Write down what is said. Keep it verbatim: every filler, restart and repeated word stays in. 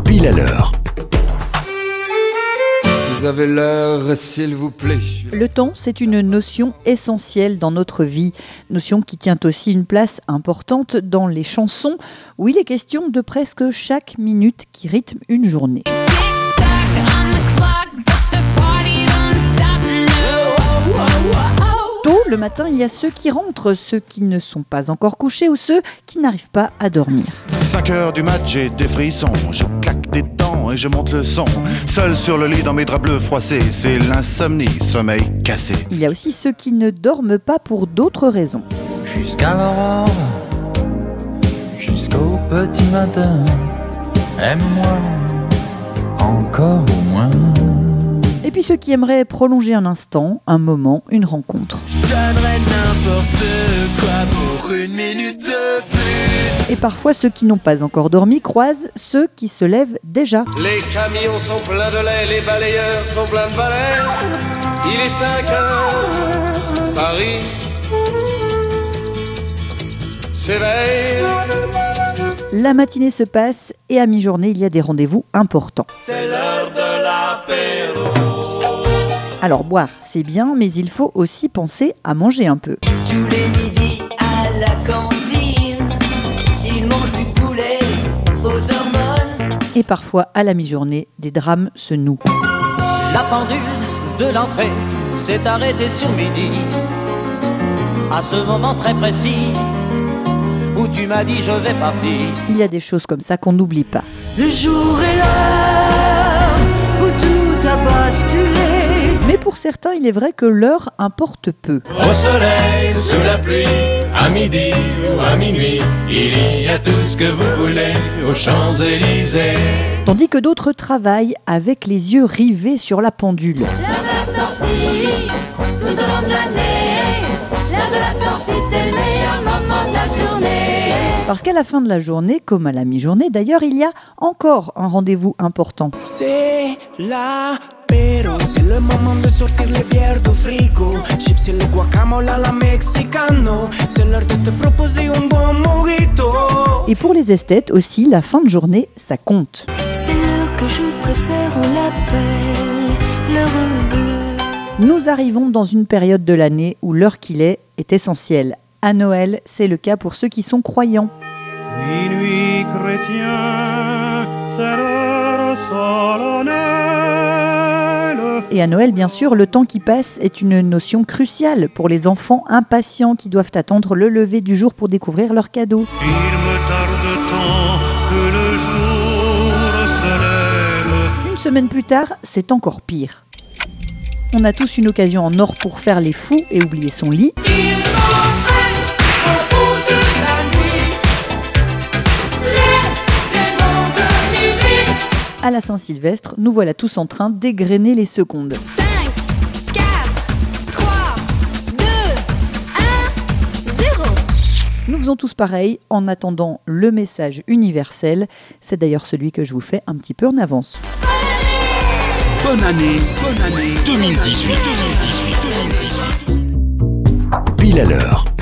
Pile à l'heure. Vous avez l'heure, s'il vous plaît. Le temps, c'est une notion essentielle dans notre vie, notion qui tient aussi une place importante dans les chansons, où il est question de presque chaque minute qui rythme une journée. Tôt le matin, il y a ceux qui rentrent, ceux qui ne sont pas encore couchés ou ceux qui n'arrivent pas à dormir. cinq heures du mat, j'ai des frissons, je claque des dents et je monte le son. Seul sur le lit dans mes draps bleus froissés, c'est l'insomnie, sommeil cassé. Il y a aussi ceux qui ne dorment pas pour d'autres raisons. Jusqu'à l'aurore, jusqu'au petit matin, aime-moi encore au moins. Et puis ceux qui aimeraient prolonger un instant, un moment, une rencontre. Je donnerais n'importe quoi pour une minute de plus. Et parfois ceux qui n'ont pas encore dormi croisent ceux qui se lèvent déjà. Les camions sont pleins de lait, les balayeurs sont pleins de balais. Il est cinq heures, Paris s'éveille. La matinée se passe et à mi-journée, il y a des rendez-vous importants. C'est l'heure de l'apéro. Alors boire, c'est bien, mais il faut aussi penser à manger un peu. Tous les midis à la cantine, ils mangent du poulet aux hormones. Et parfois, à la mi-journée, des drames se nouent. La pendule de l'entrée s'est arrêtée sur midi. À ce moment très précis où tu m'as dit je vais partir. Il y a des choses comme ça qu'on n'oublie pas. Le jour est l'heure où tout a basculé. Mais pour certains, il est vrai que l'heure importe peu. Au soleil, sous la pluie, à midi ou à minuit, il y a tout ce que vous voulez aux Champs-Élysées. Tandis que d'autres travaillent avec les yeux rivés sur la pendule. L'heure de la sortie, tout au long de l'année. L'heure de la sortie, c'est le meilleur moment de la journée. Parce qu'à la fin de la journée, comme à la mi-journée d'ailleurs, il y a encore un rendez-vous important. C'est l'apéro, c'est le moment de sortir les bières du frigo. Chips et le guacamole à la mexicano. C'est l'heure de te proposer un bon mojito. Et pour les esthètes aussi, la fin de journée, ça compte. C'est l'heure que je préfère, on l'appelle l'heure bleue. Nous arrivons dans une période de l'année où l'heure qu'il est est essentielle. À Noël, c'est le cas pour ceux qui sont croyants. Minuit chrétien, c'est l'heure solennelle. Et à Noël, bien sûr, le temps qui passe est une notion cruciale pour les enfants impatients qui doivent attendre le lever du jour pour découvrir leurs cadeaux. Il me tarde tant que le jour se lève. Une semaine plus tard, c'est encore pire. On a tous une occasion en or pour faire les fous et oublier son lit. À la Saint-Sylvestre, nous voilà tous en train d'égrener les secondes. cinq, quatre, trois, deux, un, zéro. Nous faisons tous pareil en attendant le message universel. C'est d'ailleurs celui que je vous fais un petit peu en avance. Bonne année, bonne année deux mille dix-huit. Pile à l'heure.